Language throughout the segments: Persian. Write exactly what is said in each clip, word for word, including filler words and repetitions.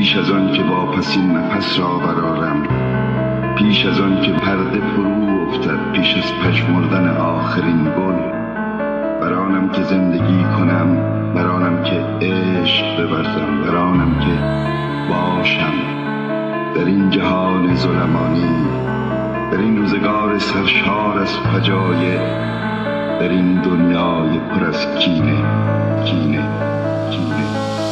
پیش از آن که واپسین نفس را برآرم، پیش از آن که پرده فرو افتد پیش از پژمردن آخرین گل، برانم که زندگی کنم، برانم که عشق بورزم، برانم که باشم در این جهان ظلمانی، در این روزگار سرشار از فجایع، در این دنیای پر از کینه کینه کینه.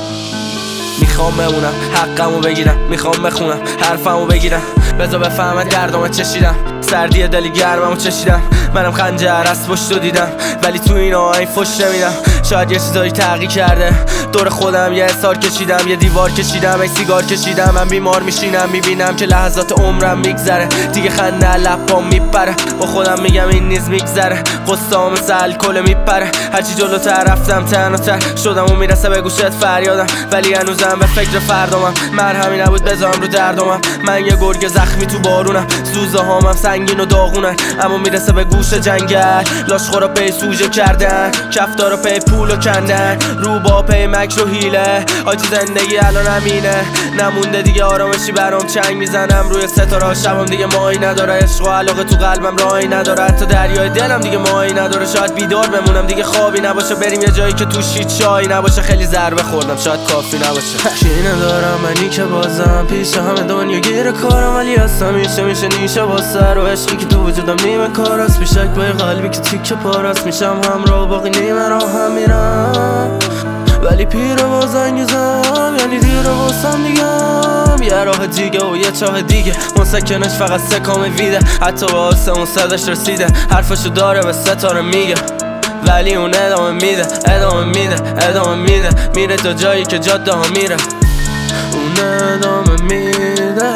میخوام بمونم حقمو بگیرم، میخوام بخونم حرفمو بگیرم، بذار بفهمد دردامو چشیدم، سردی دلی گرممو چشیدم، منم خنجر از پشتو دیدم ولی تو این آهنگ فش نمیدم. شاید یه چیزایی تغییر کرده، دور خودم یه حسار کشیدم، یه دیوار کشیدم، ای سیگار کشیدم، من بیمار میشینم میبینم که لحظات عمرم میگذره، دیگه خنده لبام میپره، با خودم میگم این نیز میگذره، قصه‌ام مثل الکل میپره، هرچی جلوتر رفتم تنهاتر شدم و میرسه به گوشت فریادم، ولی هنوزم به فکر فردامم، مرهمی نبود بذارم رو دردامم، من یه گرگ زخمی تو بارونم، سوزه هامم سنگین و داغونن، اما میرسه به گوش جنگل، لاشخورا پی سوژه کردن، کفتارا پی پولو کندن، رو با پی مکر و هیله، حاجی زندگی الان همینه، نمونده دیگه آرامشی برام، چنگ میزنم روی ستاره، شبم دیگه ماهی نداره، عشق و علاقه تو قلبم راهی نداره، حتی دریای دلم دیگه ماهی نداره، شاید بیدار بمونم دیگه خوابی نباشه، بریم یه جایی که توش هیچ چایی نباشه، خیلی ضربه خوردم شاید کافی نباشه، کی ندارم منی که بازم پیش همه دنیا گیر کارم، ولی اصلا میشه میشه نیشه با سر و عشقی که تو وجودم نیمه کار است، بیشک با قلبی که تیکه پاراست، میشم همراه باقی نیمه راه هم میرم، ولی پیره با زنگیزم یعنی دیره واسم دیگم، یه راه دیگه و یه چاه دیگه، مسکنش فقط سکام ویده، حتی با آسمون صداش رسیده، حرفشو داره به ستاره میگه، ولی اون ادامه میده ادامه میده ادامه میده، میره تا جایی که جاده ها میره، اون ادامه میده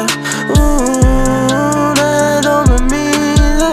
اون ادامه میده،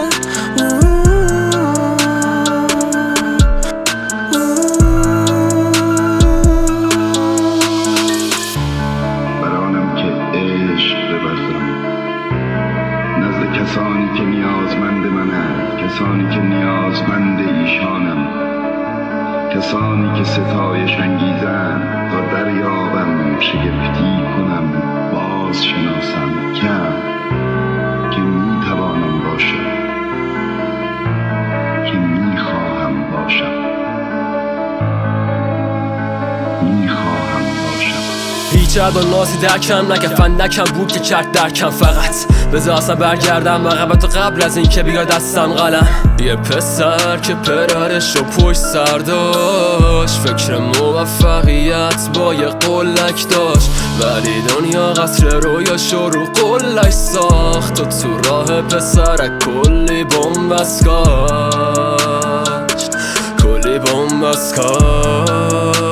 برانم که عشق بورزم نزد کسانی که نیازمند منند، کسانی که نیازمند ایشانم، کسانی که ستایش انگیزند، تا دریابم شگفتی کنم باز شناسم کم که میتوانم باشم، که میخواهم باشم میخواهم باشم. هیچ عد و نازی درکم نکن، فندکم بود که کرد درکم، فقط بذار اصلا برگردم عقب تا قبل از این که بیاد دستم قلم، یه پسر که پدرش رو پشت سر داشت، فکر موفقیت با یه قلک داشت، ولی دنیا قصر رویاشو رو قلک ساخت، و تو راه پسرک کلی بومبست کاشت، کلی بومبست کاشت.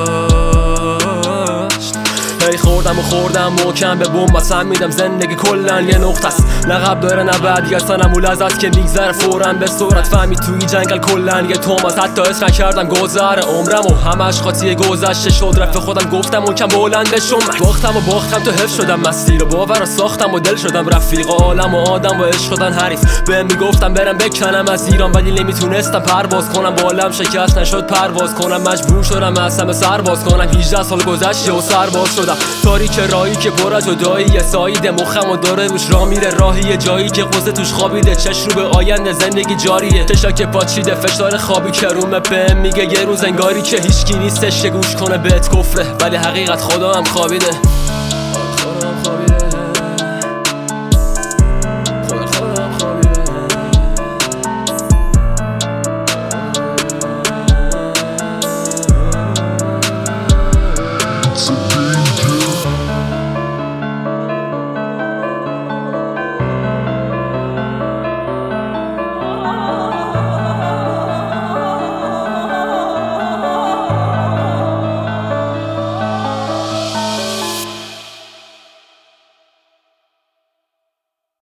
هی خوردم و خوردم محکم به بوم، واسم میدم زندگی کلن یه نقطه است، نه قبل داره نه بعد، یا سنم و لذت که میگذره فوراً به سرعت، فهمی توی جنگل کلن یه توماس، حتی اسم نکردم گذر عمرم و همش قاطی گذشته شد، رفت خودم گفتم و کم بلندشم، باختم و باختم تو حفظ شدم، مسیر و باور رو ساختم و دل شدم رفیق عالم و آدم و عشق شدن حریف، بهم میگفتم برم بکنم از ایران ولی نمیتونستم پرواز کنم، بالم شکست نشد پرواز کنم، مجبور شدم از همه سرباز کنم، هجده سال گذشته و سرباز شدم، تاریک راهی که پر از جدایی، سایید مخم و داره روش راه میره، راهی جایی که قصه توش خوابیده، چش رو به آینده زندگی جاریه، چشا که پاچیده، فشار خوابی که رومه، بهم میگه یه روز انگاری که هیچکی نیستش که گوش کنه بهت کفره، ولی حقیقت خدا هم خوابیده.